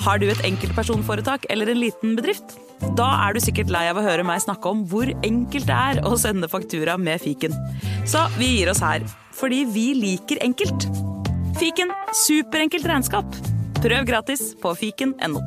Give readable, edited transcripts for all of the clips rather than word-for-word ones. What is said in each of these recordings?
Har du et enkeltpersonforetak eller en liten bedrift? Da du sikkert lei av å høre meg snakke om hvor enkelt det å sende faktura med fiken. Så vi gir oss her, fordi vi liker enkelt. Fiken, superenkelt regnskap. Prøv gratis på fiken.no.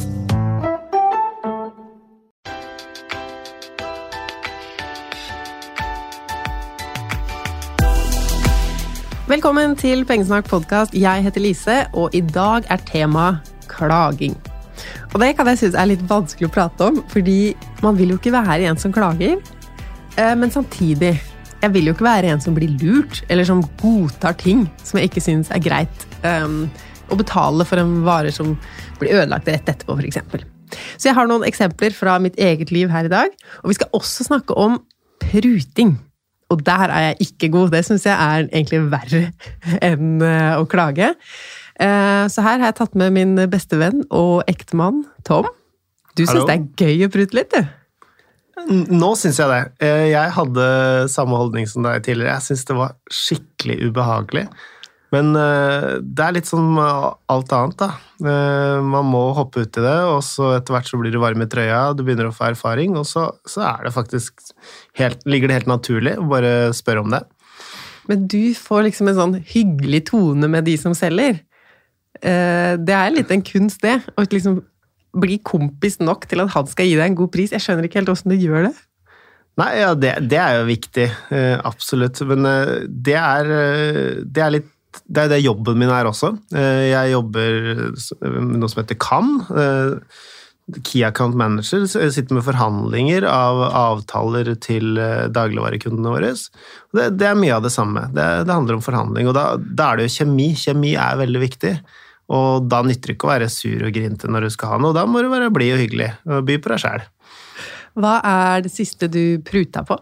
Velkommen til Pengesnakk podcast. Jeg heter Lise, og i dag tema klaging. Og det kan jeg synes litt vanskelig å prate om, fordi man vil jo ikke være en som klager, men samtidig, jeg vil jo ikke være en som blir lurt, eller som godtar ting som jeg ikke synes greit, å betale for en vare som blir ødelagt rett etterpå, for eksempel. Så jeg har noen eksempler fra mitt eget liv her i dag, og vi skal også snakke om pruting. Og der jeg ikke god, det synes jeg egentlig verre enn å klage. Så her har jeg tatt med min beste venn og ektemann, Tom. Du synes det gøy å prute litt, du? Nå synes jeg det. Jeg hadde samme holdning som deg tidligere. Jeg synes det var skikkelig ubehagelig. Men det litt som alt annet da. Man må hoppe ut i det, og så etter hvert så blir du varm i trøya, du begynner å få erfaring, og så det faktisk ligger det helt naturlig å bare spørre om det. Men du får liksom en sånn hyggelig tone med de som selger. Det litt en kunst det, å liksom bli kompis nok til at han skal gi deg en god pris. Jeg skjønner ikke helt hvordan du gjør det. Nei, ja, det jo viktig, absolutt. Men det litt det det jobben min også. Jeg jobber med noe som heter CAM, Key Account Manager. Jeg sitter med forhandlinger av avtaler til dagligvarekundene våre. Det mye av det samme. Det handler om forhandling, og da det jo kjemi. Kjemi veldig viktig, og da nytter det ikke å være sur og grinte når du skal ha noe. Da må du være blid og hyggelig, og by på deg selv. Hva det siste du pruta på?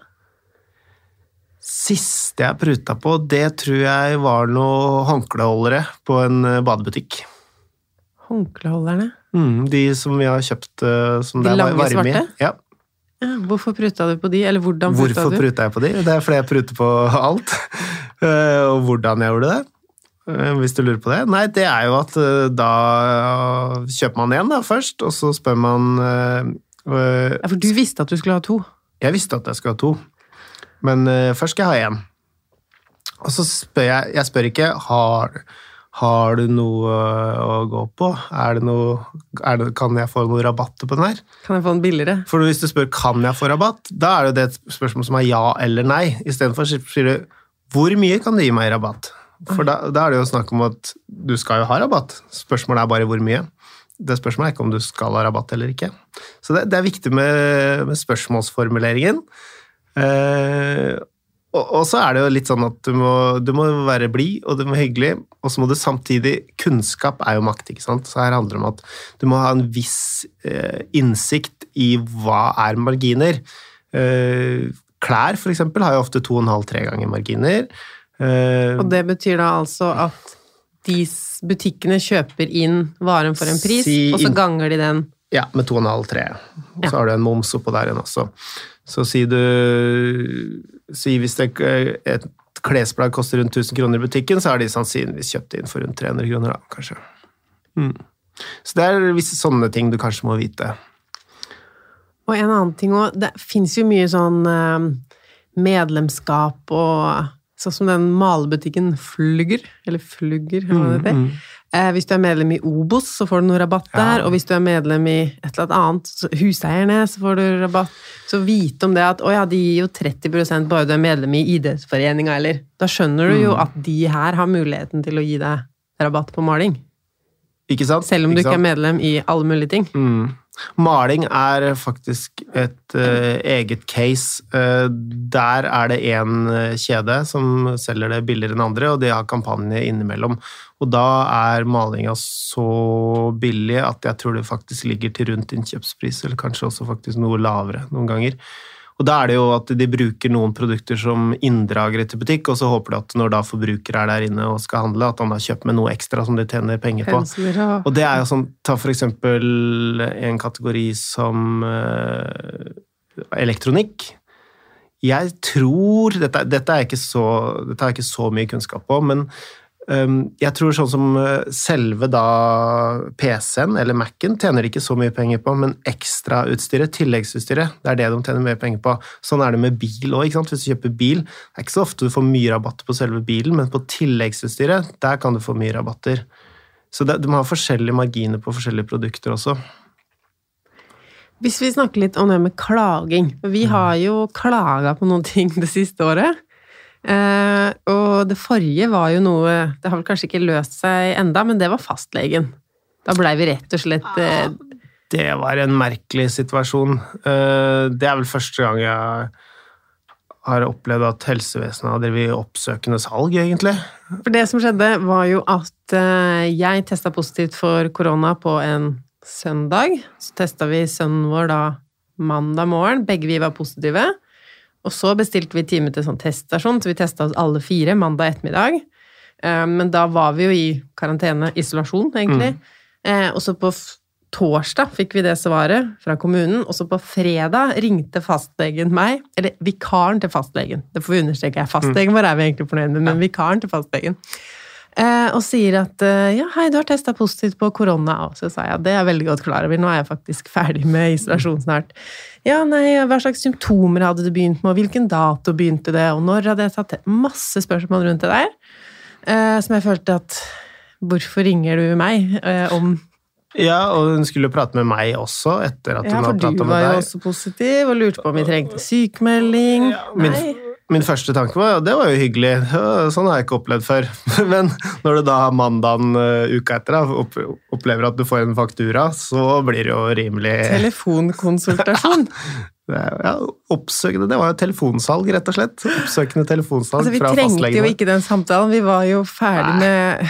Siste jeg pruta på, det tror jeg var noe håndkleholdere på en badebutikk. Håndkleholderne? De som vi har kjøpt, som de lange varme svarte? Ja. Hvorfor pruta du på de, eller hvordan pruta du? Hvorfor pruta jeg på de? Det fordi jeg pruter på alt. Og hvordan jeg gjorde det, hvis du lurer på det. Nei, det jo at da kjøper man en da først, og så spør man... Ja, for du visste at du skulle ha 2? Jeg visste at jeg skulle ha 2. Men først skal jeg ha 1. Og så spør jeg spør ikke, har du noe å gå på? Kan jeg få noe rabatt på den her? Kan jeg få den billigere? For hvis du spør, kan jeg få rabatt? Da det jo det et spørsmål som ja eller nei. I stedet for sier du, hvor mye kan du gi meg i rabatt? For da det jo snakk om at du skal jo ha rabatt. Spørsmålet bare hvor mye. Det spørsmålet ikke om du skal ha rabatt eller ikke. Så det viktig med spørsmålsformuleringen. Og så det jo litt sånn at du må være blid, og du må hyggelig, og så må du samtidig, kunnskap jo makt, ikke sant? Så her handler det om at du må ha en viss innsikt i hva marginer. Klær for eksempel har jo ofte 2,5-3 ganger marginer. Og det betyr da altså at de butikkene kjøper inn varen for en pris, og så ganger de den? Ja, med 2,5-3. Og så har du en moms oppå der igjen også. Så si hvis et klesplagg koster rundt 1000 kroner i butikken, så har de sannsynligvis kjøpt inn for rundt 300 kroner da, kanskje. Så det visse sånne ting du kanskje må vite. Og en annen ting også, det finnes jo mye sånn medlemskap og sånn som den malebutikken Flugger, eller hva det heter. Hvis du medlem i Obos, så får du noe rabatt der, og hvis du medlem i et eller annet, huseierne, så får du rabatt. Så vite om det at, de gir jo 30% bare du medlem i idrettsforeningen, eller da skjønner du jo at de her har muligheten til å gi deg rabatt på maling. Ikke sant? Selv om du ikke medlem i alle mulige ting. Maling faktisk et eget case. Der det en kjede som selger det billigere enn andre, og de har kampanje innimellom. Og da malinga så billig at jeg tror det faktisk ligger til rundt innkjøpspris, eller kanskje også faktisk noe lavere noen ganger. Og da det jo at de bruker noen produkter som inndragere til butikk, og så håper de at når da forbrukere der inne og skal handle, at han da kjøper med noe ekstra som de tjener penger på. Og det jo sånn, ta for eksempel en kategori som elektronikk. Jeg tror, dette har jeg ikke så mye kunnskap på, men Jeg tror sånn som selve da PC-en eller Mac-en tjener de ikke så mye penger på, men ekstrautstyret, tilleggsutstyret, det det de tjener mer penger på. Sånn det med bil også, ikke sant? Hvis du kjøper bil, det ikke så ofte du får mye rabatter på selve bilen, men på tilleggsutstyret, der kan du få mye rabatter. Så du må ha forskjellige marginer på forskjellige produkter også. Hvis vi snakker litt om det med klaging, vi har jo klaget på noen ting det siste året, og det forrige var jo noe, det har vel kanskje ikke løst seg enda, men det var fastlegen. Da ble vi rett og slett... Det var en merkelig situasjon. Det vel første gang jeg har opplevd at helsevesenet har drevet oppsøkende salg, egentlig. For det som skjedde var jo at jeg testet positivt for korona på en søndag. Så testet vi sønnen vår da mandag morgen. Begge vi var positive. Og så bestilte vi time til sånn teststasjon, så vi testet oss alle 4 mandag ettermiddag. Men da var vi jo i karantene, isolasjon egentlig. Og så på torsdag fikk vi det svaret fra kommunen, og så på fredag ringte fastlegen meg, eller vikaren til fastlegen. Det får vi understreke, fastlegen vår vi egentlig fornøyd med, men vikaren til fastlegen. Og sier at, ja, hei, du har testet positivt på korona, og så sa jeg, det jeg veldig godt klar over, nå jeg faktisk ferdig med isolasjon snart. Ja, nei, hva slags symptomer hadde du begynt med, og hvilken dato begynte det, og når hadde jeg tatt masse spørsmål rundt det der, som jeg følte at, hvorfor ringer du meg om... Ja, og hun skulle prate med meg også, etter at hun hadde pratet med deg. Ja, for du var jo også positiv, og lurte på om vi trengte sykemelding. Ja, min første tanke var, det var jo hyggelig, sånn har jeg ikke opplevd før. Men når du da mandagen uka etter opplever at du får en faktura, så blir det jo rimelig... Telefonkonsultasjon. Ja, oppsøkende, det var jo telefonsalg, rett og slett. Oppsøkende telefonsalg fra fastlegen. Vi trengte jo ikke den samtalen, vi var jo ferdig med...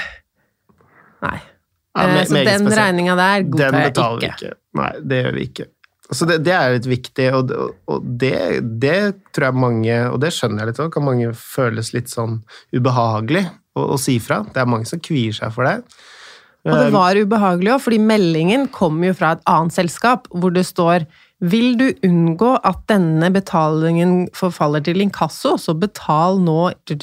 Nei. Ja, så den regningen der godtar jeg ikke. Vi ikke. Nei, det gjør vi ikke. Så det litt viktig, og det tror jeg mange, og det skjønner jeg litt også, kan mange føles litt sånn ubehagelig å si fra. Det mange som kvier seg for det. Og det var ubehagelig også, fordi meldingen kom jo fra et annet selskap, hvor det står, vil du unngå at denne betalingen forfaller til inkasso, så betal nå...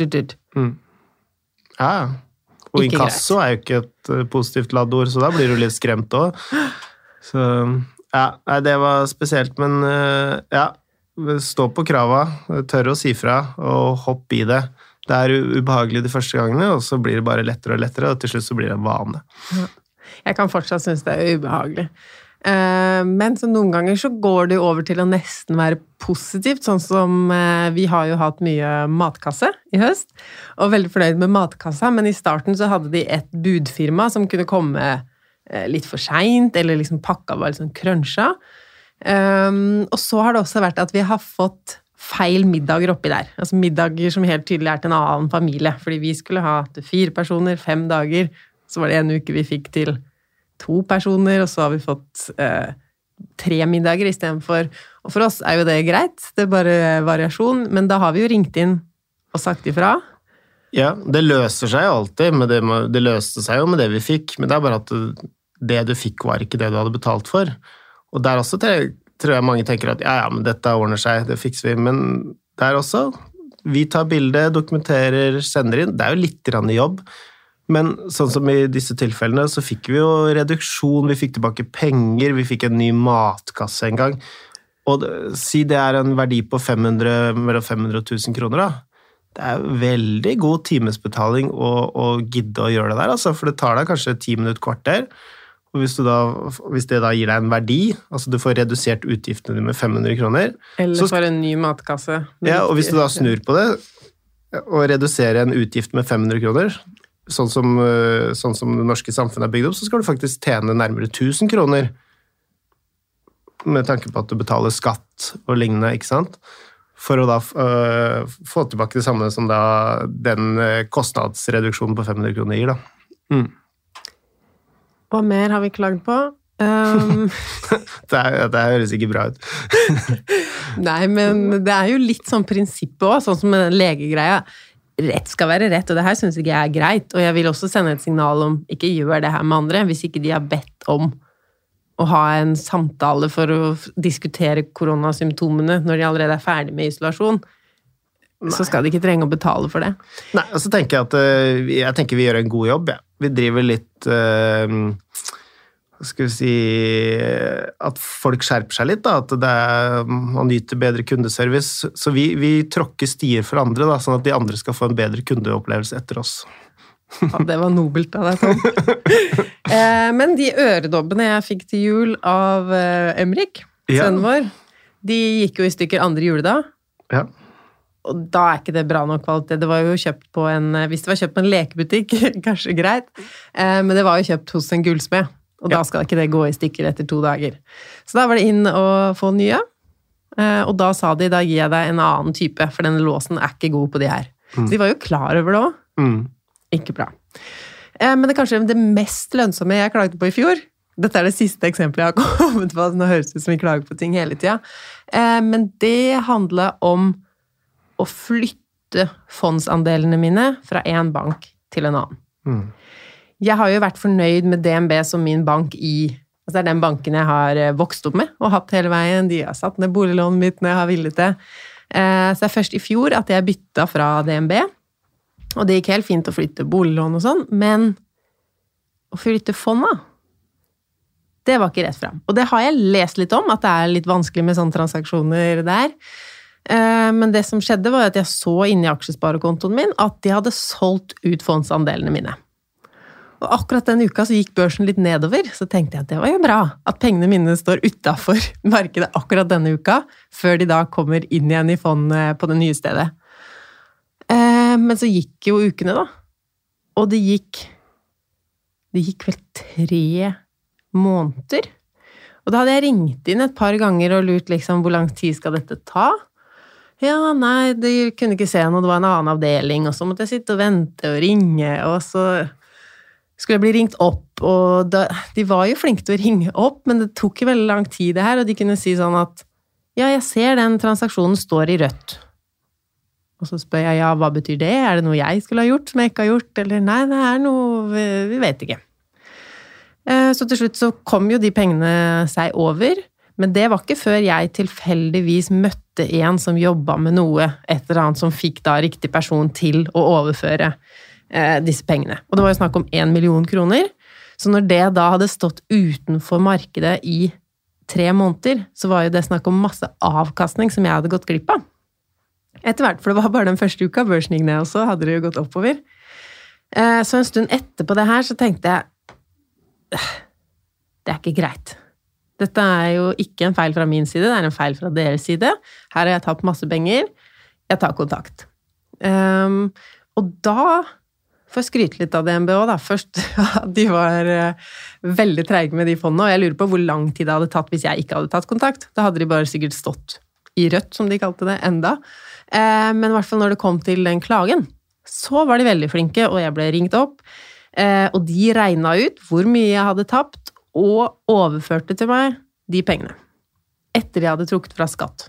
Ja, og inkasso jo ikke et positivt laddord, så da blir du litt skremt også. Så... Ja, det var spesielt, men ja, stå på krava, tør å si fra, og hopp i det. Det ubehagelig de første gangene, og så blir det bare lettere og lettere, og til slutt så blir det en vane. Ja. Jeg kan fortsatt synes det ubehagelig. Men så noen ganger så går det over til å nesten være positivt, sånn som vi har jo hatt mye matkasse i høst, og veldig fornøyd med matkassa, men i starten så hadde de et budfirma som kunne komme litt for sent, eller liksom pakka var litt sånn krønsja. Og så har det også vært at vi har fått feil middager oppi der. Altså middager som helt tydelig til en annen familie, fordi vi skulle ha til 4 personer, 5 dager, så var det en uke vi fikk til 2 personer, og så har vi fått 3 middager i stedet for, og for oss jo det greit, det bare variasjon, men da har vi jo ringt inn og sagt ifra. Ja, det løser seg jo alltid, men det løste seg jo med det vi fikk, men det bare at det du fikk var ikke det du hadde betalt for. Og der også tror jeg mange tenker at ja, men dette ordner seg, det fikser vi, men der også, vi tar bilde, dokumenterer, sender inn, det jo litt grann jobb, men sånn som i disse tilfellene, så fikk vi jo reduksjon, vi fikk tilbake penger, vi fikk en ny matkasse en gang, og si det en verdi på 500 000 kroner da, det veldig god timesbetaling å gidde å gjøre det der, altså, for det tar deg kanskje 10 minutter kvarter, og hvis det da gir deg en verdi, altså du får redusert utgiftene dine med 500 kroner. Eller for en ny matkasse. Ja, og hvis du da snur på det, og reduserer en utgift med 500 kroner, sånn som det norske samfunnet bygd opp, så skal du faktisk tjene nærmere 1000 kroner, med tanke på at du betaler skatt og lignende, ikke sant? For å da få tilbake det samme som da den kostnadsreduksjonen på 500 kroner gir, da. Hva mer har vi klagd på? Det høres ikke bra ut. Nei, men det jo litt sånn prinsippet også, sånn som med den legegreia. Rett skal være rett, og det her synes ikke jeg greit, og jeg vil også sende et signal om ikke gjør det her med andre, hvis ikke de har bedt om å ha en samtale for å diskutere koronasymptomene når de allerede ferdig med isolasjon. så skal de ikke trenge å betale for det. Nei, og så tenker jeg at jeg tenker vi gjør en god jobb. Ja. Vi driver litt skal vi si at folk skjerper seg litt, da, at man nyter bedre kundeservice. Så vi tråkker stier for andre, da, sånn at de andre skal få en bedre kundeopplevelse etter oss. Ja, det var nobelt av deg, Tom. Men de øredobbene jeg fikk til jul av Emrik, sønnen vår, de gikk jo i stykker andre juledag. Ja. Og da ikke det bra nok kvalitet. Det var jo kjøpt på hvis det var kjøpt på en lekebutikk, kanskje greit, men det var jo kjøpt hos en gullsmed, og da skal ikke det gå i stykker etter 2 dager. Så da var det inn å få nye, og da sa de, da gir jeg deg en annen type, for denne låsen ikke god på de her. Så de var jo klar over det også. Ikke bra. Men det er kanskje det mest lønnsomme jeg klagde på i fjor. Dette det siste eksempelet jeg har kommet på, nå høres det ut som vi klager på ting hele tiden. Men det handler om å flytte fondsandelene mine fra en bank til en annen. Jeg har jo vært fornøyd med DNB som min bank altså det den banken jeg har vokst opp med og hatt hele veien. De har satt ned boliglånet mitt når jeg har villet det. Så det først i fjor at jeg bytta fra DNB, og det gikk helt fint å flytte boliglån og sånn, men å flytte fondet, det var ikke rett frem. Og det har jeg lest litt om, at det litt vanskelig med sånne transaksjoner der. Men det som skjedde var at jeg så inne i aksjesparekontoen min at de hadde solgt ut fondsandelene mine. Og akkurat den uka så gikk børsen litt nedover, så tenkte jeg at det var jo bra at pengene mine står utenfor markedet akkurat denne uka, før de da kommer inn igjen i fondet på det nye stedet. Men så gikk jo ukene da, og det gikk vel 3 måneder. Og da hadde jeg ringt inn et par ganger og lurt liksom, hvor lang tid skal dette ta? Ja, nei, de kunne ikke se noe, det var en annen avdeling, og så måtte jeg sitte og vente og ringe, og så skulle jeg bli ringt opp, og de var jo flinke til å ringe opp, men det tok jo veldig lang tid det her, og de kunne si sånn at, ja, jeg ser den transaksjonen står i rødt. Og så spør jeg, ja, hva betyr det? Det noe jeg skulle ha gjort, som jeg ikke har gjort? Eller nei, det noe, vi vet ikke. Så til slutt så kom jo de pengene seg over, men det var ikke før jeg tilfeldigvis møtte en som jobbet med noe, et eller annet som fikk da riktig person til å overføre disse pengene. Og det var jo snakk om 1 million kroner, så når det da hadde stått utenfor markedet i 3 måneder, så var jo det snakk om masse avkastning som jeg hadde gått glipp av. Etter hvert, for det var bare den første uka børsen gikk ned, og så hadde det jo gått oppover. Så en stund etterpå det her, så tenkte jeg, det ikke greit. Dette jo ikke en feil fra min side, det en feil fra deres side. Her har jeg tatt masse penger, jeg tar kontakt. Og da får jeg skryte litt av DNB også da. Først, de var veldig treige med de fondene, og jeg lurer på hvor lang tid det hadde tatt hvis jeg ikke hadde tatt kontakt. Da hadde de bare sikkert stått i rødt, som de kalte det, enda. Men i hvert fall når det kom til den klagen, så var de veldig flinke, og jeg ble ringt opp, og de regnet ut hvor mye jeg hadde tapt, og overførte til meg de pengene. Etter jeg hadde trukket fra skatt.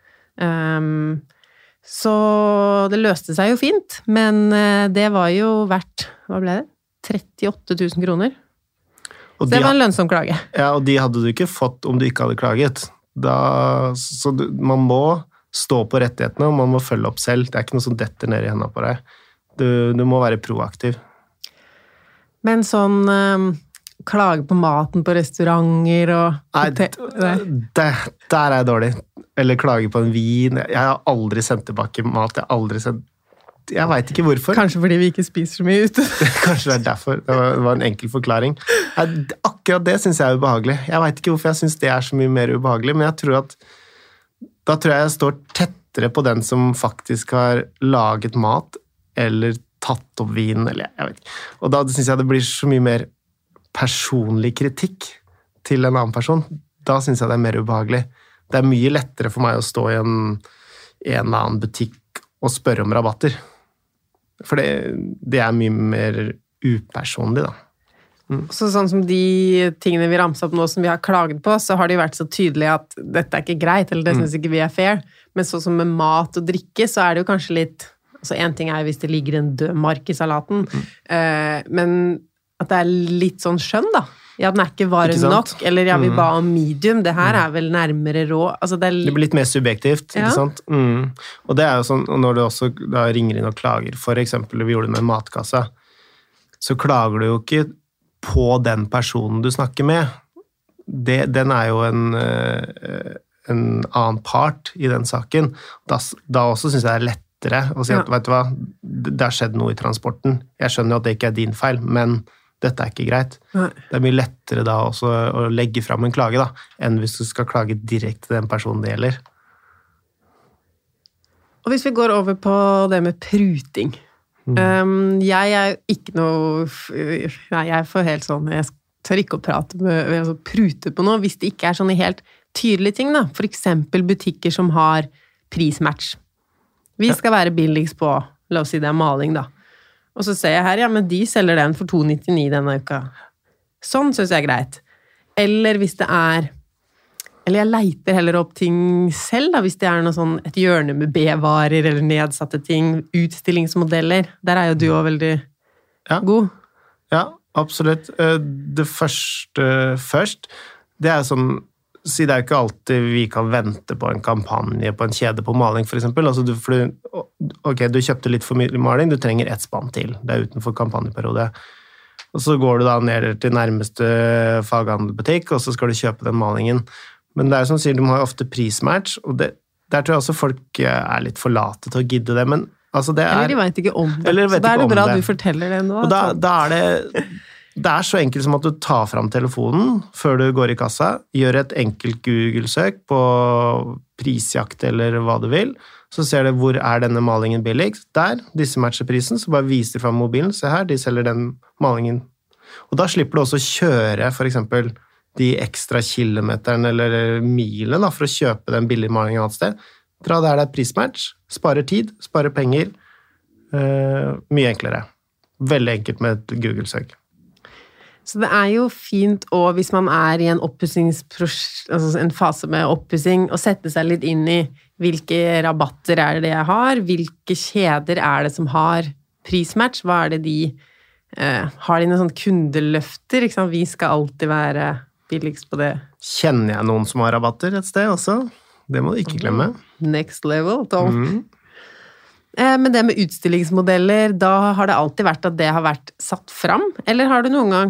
Så det løste seg jo fint, men det var jo verdt, hva ble det? 38 000 kroner. Så det var en lønnsom klage. Ja, og de hadde du ikke fått om du ikke hadde klaget. Så man må stå på rettighetene, og man må følge opp selv. Det ikke noe som detter ned i hendene på deg. Du må være proaktiv. Men sånn klage på maten på restauranter og... Nei, der jeg dårlig. Eller klage på en vin. Jeg har aldri sendt tilbake mat. Jeg vet ikke hvorfor. Kanskje fordi vi ikke spiser så mye ute. Kanskje det derfor. Det var en enkel forklaring. Akkurat det synes jeg ubehagelig. Jeg vet ikke hvorfor jeg synes det så mye mer ubehagelig, men jeg tror at da tror jeg står tettere på den som faktisk har laget mat, eller tatt opp vin, eller jeg vet ikke. Og da synes jeg det blir så mye mer personlig kritikk til en annen person. Da synes jeg det mer ubehagelig. Det mye lettere for meg å stå i en eller annen butikk og spørre om rabatter. For det mye mer upersonlig, da. Så sånn som de tingene vi ramser opp nå som vi har klaget på, så har det jo vært så tydelig at dette ikke greit, eller det synes ikke vi fair. Men sånn som med mat og drikke, så det jo kanskje litt... Altså en ting hvis det ligger en død mark i salaten, men at det litt sånn skjønn, da. ja, den er ikke varm nok, eller ja, vi ba om medium, det her er vel nærmere rå. Altså, det blir litt mer subjektivt, ikke sant? Og det er jo sånn, når du også da ringer inn og klager, for eksempel vi gjorde det med matkassa, så klager du jo ikke på den personen du snakker med. Den er jo en annen part i den saken. Da også synes jeg det er lettere å si at, vet du hva, det har skjedd noe i transporten. Jeg skjønner jo at det ikke er din feil, men dette er ikke greit. Nei. Det er mye lettere da også å legge fram en klage da, enn hvis du skal klage direkte til den personen det gjelder. Og hvis vi går over på det med pruting. Jeg er ikke noe... Jeg får helt sånn... Jeg tør ikke å prute på noe hvis det ikke er sånne helt tydelige ting, da. For eksempel butikker som har prismatch. Vi skal være billigst på, la oss si det er maling, da. Og så ser jeg her, ja, men de selger den for 2,99 denne uka. Sånn synes jeg er greit. Eller hvis det er... Eller jeg leiter heller opp ting selv, da, hvis det er noe sånn, et hjørne med B-varer, eller nedsatte ting, utstillingsmodeller. Der er jo du også veldig god. Ja, absolutt. Det første først, det er sånn, si det er jo ikke alltid vi kan vente på en kampanje på en kjede på maling, for eksempel. Altså, ok, du kjøpte litt for mye maling, du trenger ett spann til. Det er utenfor kampanjeperiode. Og så går du da ned til nærmeste faghandelbutikk, og så skal du kjøpe den malingen. Men det er jo som sier, de har jo ofte prismatch, og der tror jeg også folk er litt for late til å gidde det, men altså det er... Eller de vet ikke om det. Så da er det bra du forteller det nå. Og da er det... Det er så enkelt som at du tar fram telefonen før du går i kassa, gjør et enkelt Google-søk på prisjakt eller hva du vil, så ser du hvor er denne malingen billigst. Der, disse matcher prisen, så bare viser du fram mobilen. Se her, de selger den malingen. Og da slipper du også kjøre for eksempel de ekstra kilometerne eller milene da, for å kjøpe den billige malingen et sted. Dra der det er prismatch, sparer tid, sparer penger. Mye enklere. Veldig enkelt med et Google-søk. Så det er jo fint også, hvis man er i en altså en fase med oppussing, å sette seg litt inn i hvilke rabatter er det jeg har, hvilke kjeder er det som har prismatch, hva er det de har de noen sånne kundeløfter, ikke sant? Vi skal alltid være billigst på det. Kjenner jeg noen som har rabatter et sted også? Det må du ikke glemme. Next level, Tom. Men det med utstillingsmodeller, da har det alltid vært at det har vært satt fram? Eller har du noen gang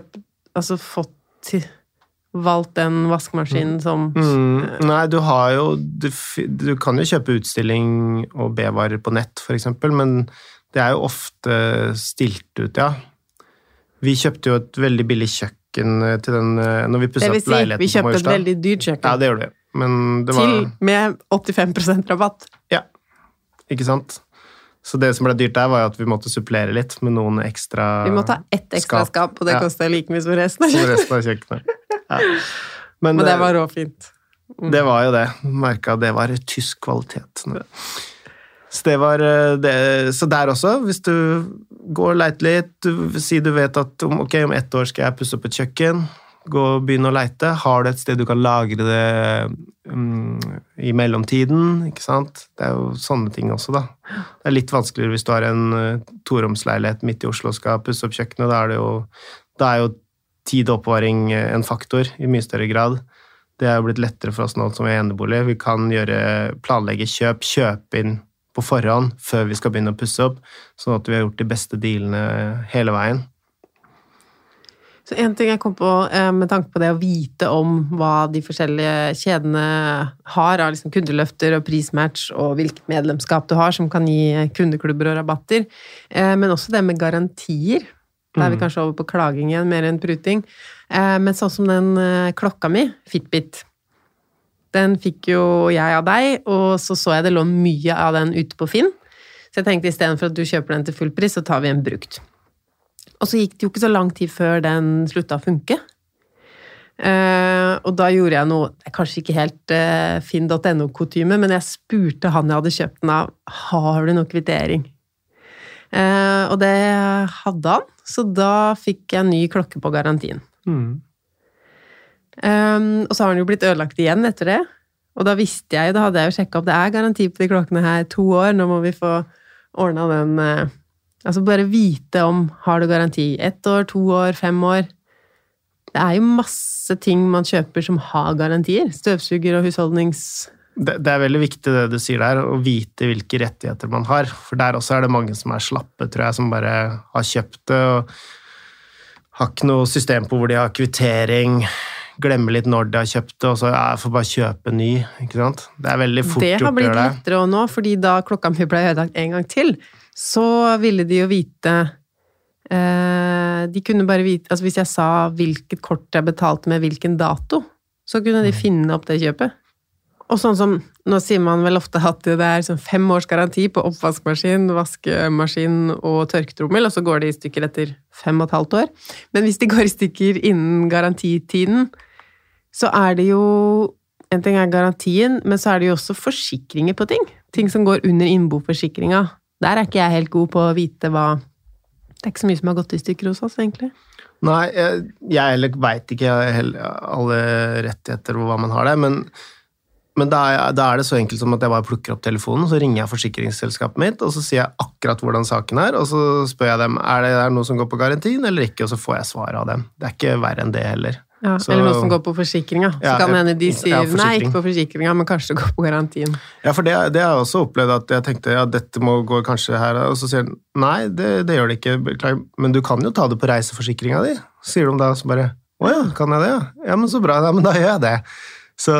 valgt den vaskemaskinen som... Nei, du har jo... Du kan jo kjøpe utstilling og B-varer på nett, for eksempel, men det er jo ofte stilt ut, ja. Vi kjøpte jo et veldig billig kjøkken til den... Når vi pusset opp leiligheten på Møystad. Vi kjøpte et veldig dyrt kjøkken. Ja, det gjorde vi. Men det var... med 85% rabatt. Ja. Ikke sant? Så det som ble dyrt der var jo at vi måtte supplere litt med noen ekstra Vi måtte ha ett ekstra skap, og det kostet like mye som resten av kjøkkenet. Ja. Men det var råfint. Det var jo det. Merket det var tysk kvalitet. Så det var det. Så der også, hvis du går og leiter litt, si du vet at om 1 år skal jeg pusse opp et kjøkken, gå og begynne å leite. Har du et sted du kan lagre det i mellomtiden, ikke sant? Det er jo sånne ting også, da. Det er litt vanskeligere hvis du har en toromsleilighet midt i Oslo og skal pusse opp kjøkkenet. Da er jo tid og oppvaring en faktor i mye større grad. Det er jo blitt lettere for oss nå som er enebolig. Vi kan planlegge kjøpe inn på forhånd før vi skal begynne å pusse opp, sånn at vi har gjort de beste dealene hele veien. Så en ting jeg kom på med tanke på det å vite om hva de forskjellige kjedene har av liksom kundeløfter og prismatch og hvilket medlemskap du har som kan gi kundeklubber og rabatter, men også det med garantier. Da er vi kanskje over på klaging igjen, mer enn pruting. Men sånn som den klokka mi, Fitbit, den fikk jo jeg av deg, og så jeg det lå mye av den ute på Finn. Så jeg tenkte i stedet for at du kjøper den til full pris, så tar vi en brukt. Og så gikk det jo ikke så lang tid før den sluttet å funke. Og da gjorde jeg noe, kanskje ikke helt finn.no-kutyme, men jeg spurte han jeg hadde kjøpt den av, har du noe kvittering? Og det hadde han, så da fikk jeg en ny klokke på garantien. Og så har den jo blitt ødelagt igjen etter det, og da visste jeg, da hadde jeg jo sjekket opp, det er garanti på de klokkene her 2 år, nå må vi få ordnet den... Altså bare vite om, har du garanti 1 år, 2 år, 5 år? Det jo masse ting man kjøper som har garantier. Støvsuger og husholdnings... Det veldig viktig det du sier der, å vite hvilke rettigheter man har. For der også det mange som slappe, tror jeg, som bare har kjøpt det, og har ikke noe system på hvor de har kvittering, glemmer litt når de har kjøpt det, og så får bare kjøpe ny, ikke sant? Det veldig fort gjort å gjøre det. Det har blitt lettere nå, fordi da klokka mi ble ødelagt en gang til, så ville de jo vite... de kunne bare vite, altså hvis jeg sa hvilket kort jeg betalte med hvilken dato, så kunne de finne opp det kjøpet. Og sånn som, nå sier man vel ofte at det sånn 5 års garanti på oppvaskmaskin, vaskemaskin og tørketrommel, og så går det i stykker etter 5,5 år. Men hvis de går i stykker innen garantitiden, så det jo, en ting garantien, men så det jo også forsikringer på ting. Ting som går under innboforsikringa. Der ikke jeg helt god på å vite hva... Det ikke så mye som har gått i stykker hos oss, egentlig. Nei, jeg heller vet ikke alle rettigheter og hva man har der, men da det så enkelt som at jeg bare plukker opp telefonen, så ringer jeg forsikringsselskapet mitt, og så sier jeg akkurat hvordan saken og så spør jeg dem, det der noe som går på garantien eller ikke, og så får jeg svar av dem. Det ikke verre enn det heller. Ja, så, eller noe som går på forsikringa. Så kan hende de sier nei, ikke på forsikringa, men kanskje det går på garantien. Ja, for det har jeg også opplevd at jeg tenkte, ja, dette må gå kanskje her, og så sier de, nei, det gjør det ikke, men du kan jo ta det på reiseforsikringa di. Så sier de da så bare, åja, kan jeg det? Ja, men så bra, ja, men da gjør jeg det. Så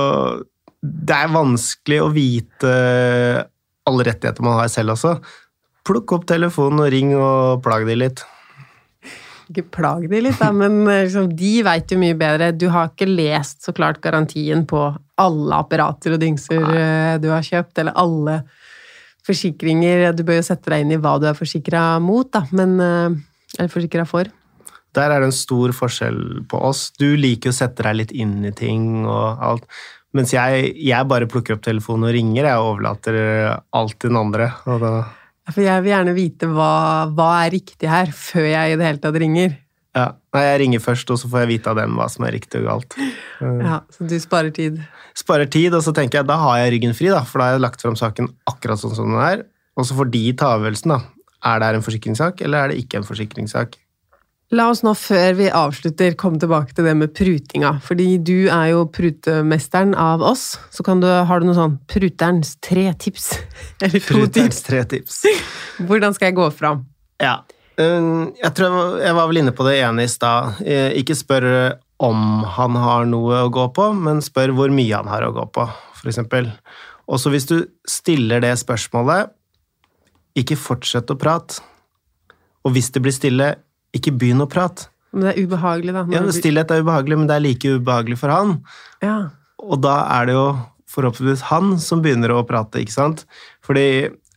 det vanskelig å vite alle rettigheter man har selv også. Plukk opp telefonen og ring og plag de litt. Ikke plag de litt, da, men liksom, de vet jo mye bedre. Du har ikke lest så klart garantien på alle apparater og dingser du har kjøpt, eller alle forsikringer. Du bør jo sette deg inn i hva du forsikret mot, da, men, eller forsikret for. Der det en stor forskjell på oss. Du liker å sette deg litt inn i ting og alt, mens jeg bare plukker opp telefonen og ringer, jeg overlater alt til den andre. Og da... For jeg vil gjerne vite hva riktig her, før jeg i det hele tatt ringer. Ja, nei, jeg ringer først, og så får jeg vite av dem hva som riktig og galt. Ja, så du sparer tid. Sparer tid, og så tenker jeg, da har jeg ryggen fri, da, for da har jeg lagt frem saken akkurat sånn som den og så får de ta avgjørelsen, da. Det en forsikringssak, eller det ikke en forsikringssak? La oss nå, før vi avslutter, komme tilbake til det med prutinga, fordi du jo prutemesteren av oss, så har du noe sånn pruterens 3 tips, eller 2 pruterens 3 tips. Hvordan skal jeg gå fram? Ja, jeg tror jeg var vel inne på det ene i sted. Ikke spør om han har noe å gå på, men spør hvor mye han har å gå på, for eksempel. Og så hvis du stiller det spørsmålet, ikke fortsett å prate. Og hvis det blir stille, ikke begynn å prate. Men det ubehagelig, da. Ja, stillhet ubehagelig, men det like ubehagelig for han. Ja. Og da det jo forhåpentligvis han som begynner å prate, ikke sant? Fordi,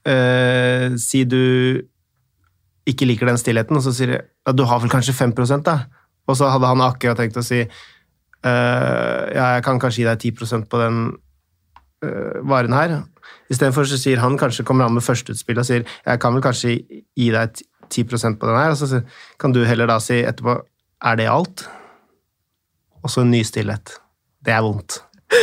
si du ikke liker den stillheten, og så sier ja, du har vel kanskje 5%, da? Og så hadde han akkurat tenkt å si, ja, jeg kan kanskje gi deg 10% på den varen her. I stedet for så sier han, kanskje kommer han med førsteutspill og sier, jeg kan vel kanskje gi deg 10% på den her, og så kan du heller da si etterpå, det alt? Og så en ny stillhet. Det vondt.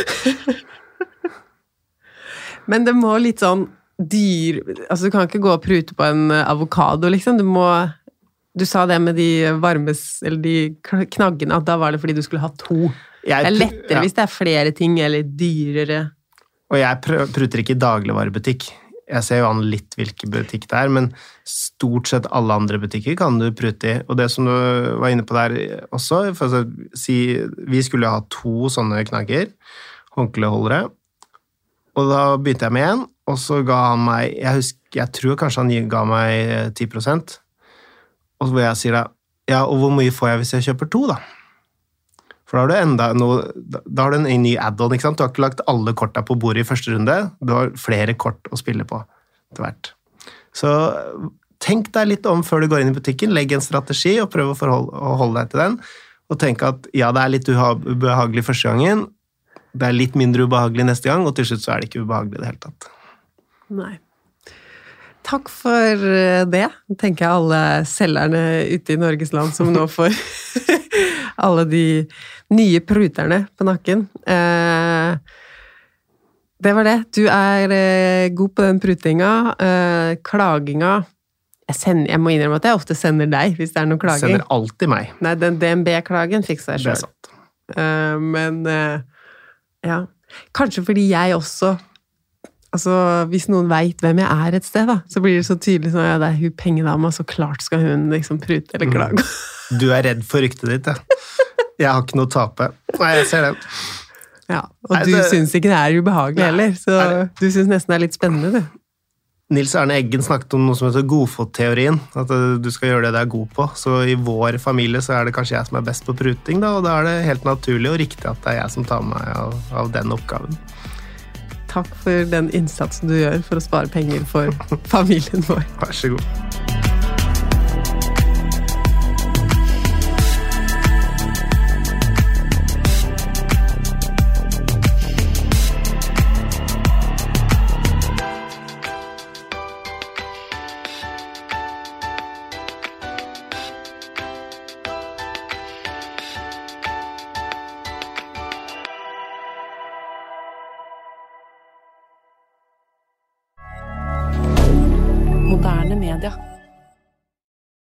Men det må litt sånn altså du kan ikke gå og prute på en avokado, liksom. Du sa det med de eller de knaggene, at da var det fordi du skulle ha 2. Det lettere hvis det flere ting, eller dyrere. Og jeg pruter ikke i dagligvarebutikk. Jeg ser jo an litt hvilken butikk det men stort sett alle andre butikker kan du prute i. Og det som du var inne på der også, for å si, vi skulle ha 2 sånne knagger, håndkleholdere, og da begynte jeg med en, og så ga han meg, jeg tror kanskje han ga meg 10%, og hvor jeg sier da, ja, og hvor mye får jeg hvis jeg kjøper 2 da? For da har du en ny add-on, ikke sant? Du har ikke lagt alle kortene på bordet i første runde, du har flere kort å spille på etter hvert. Så tenk deg litt om før du går inn i butikken, legg en strategi og prøv å holde deg til den, og tenk at ja, det litt ubehagelig første gangen, det litt mindre ubehagelig neste gang, og til slutt så det ikke ubehagelig i det hele tatt. Nei. Takk for det, tenker jeg alle selgerne ute i Norges land som nå får alle de nye pruterne på nakken. Det var det. Du god på den prutinga, klaginga. Jeg må innrømme at jeg ofte sender deg hvis det er noen klager. Sender alltid meg. Nei, den DNB-klagen fikser jeg Det er selv. sant. Men ja, kanskje fordi jeg også, altså hvis noen vet hvem jeg er et sted da, så blir det så tydelig sånn, ja, det er hun pengedama, så klart skal hun liksom prute eller klage. Du er redd for ryktet ditt, ja. Jeg har ikke noe å tape. Nei, jeg ser det. Ja, og du synes ikke det er ubehagelig heller, så du synes nesten det er litt spennende, du. Nils Arne Eggen snakket om noe som heter godfotteorien, at du skal gjøre det du er god på. Så i vår familie så er det kanskje jeg som er best på pruting, da, og da er det helt naturlig og riktig at det er jeg som tar meg av den oppgaven. Takk for den innsatsen du gjør for å spare penger for familien vår. Vær så god. Moderne media.